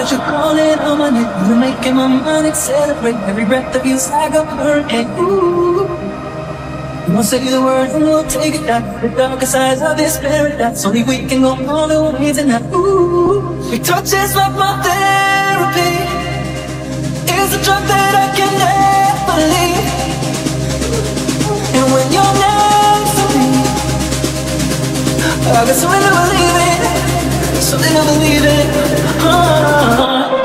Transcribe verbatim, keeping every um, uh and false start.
that you're calling on my name. You're making my mind accelerate. Every breath of you's like a hurricane. Ooh, you won't say the words and we'll take it down. The darkest sides of this paradise. Only we can go all the way tonight. Ooh, your touch is like my therapy. It's a drug that I can never leave. And when you're next to me, I got something to believe in. Something to believe in. Oh.